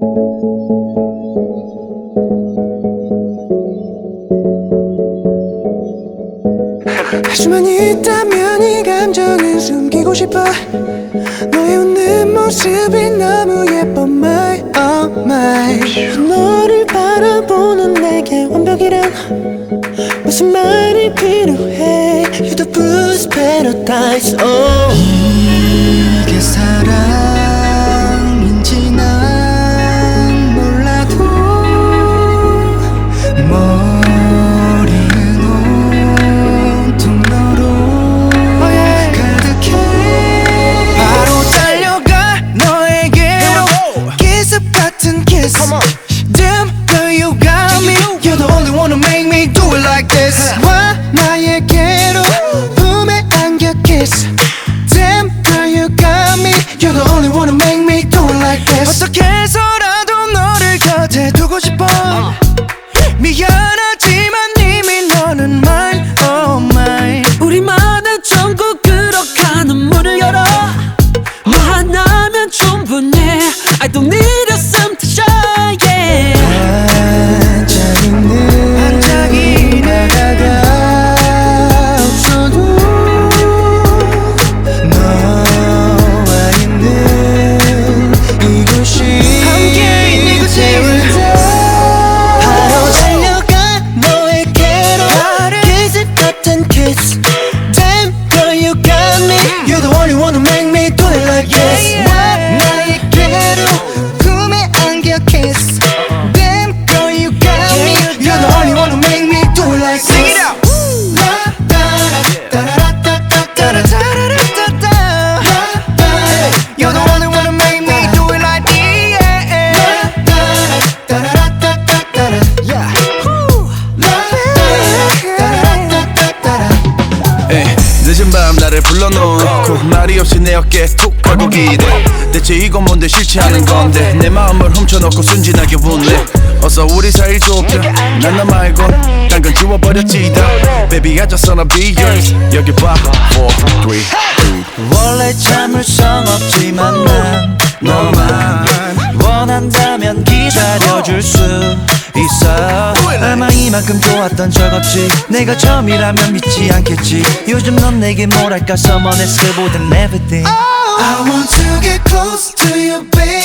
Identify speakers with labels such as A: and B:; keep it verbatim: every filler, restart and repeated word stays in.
A: 할 수만 있다면 이 감정은 숨기고 싶어. 너의 웃는 모습이 너무 예뻐 my oh my. 너를 바라보는 내게 완벽이란 무슨 말이 필요해. You're the blues paradise oh.
B: 이게 사랑인지 난 몰라도 머리는 온통 너로 oh yeah. 가득해.
A: 바로 달려가 너에게로 기습 같은 kiss. Damn girl you got me. You're the only one who make me do it like this. 와 나에게로 품에 안겨 kiss. Damn girl you got me. You're the only one who make me do it like this. 어떻게 해서라도 너를 곁에 두고 싶어. 미안하지만 이미 너는 mine oh mine.
C: 우리만의 전국으로 가는 문을 열어. 너 하나면 충분해. I don't need a some to shine yeah.
B: 반짝이는
A: 반짝이는
B: 나라가 없어도 너와 있는 이곳이
A: 함께 있는 이곳이 바로 달려가 너에게로 기습 같은 kiss. Damn girl you got me. You're the only one who make me do it like this. 와 나에게로 품에 안겨 kiss. Damn girl you got me. You're the only one who make me do it like this. Sing it out. You're the only one who make me do it like this.
D: 에이, 늦은 밤 나를 불러놓고 말이 없이 내 어깨에 툭 하고 기대. 대체 이건 뭔데 싫지 않은 건데 내 마음을 훔쳐놓고 순진하게 웃네. 어서 우리 사이를 좁혀. 난 너 말고 딴 건 지워버렸지다. Baby I just wanna be yours. 여기 봐 four, three, two.
B: 원래 참을성 없지만 난 너만 원한다면 기다려줄 수 있어. 아마 이만큼 좋았던 적 없지. 내가 처음이라면 믿지 않겠지. 요즘 넌 내게 뭐랄까 someone else 보단 everything.
A: I want to get close to you baby.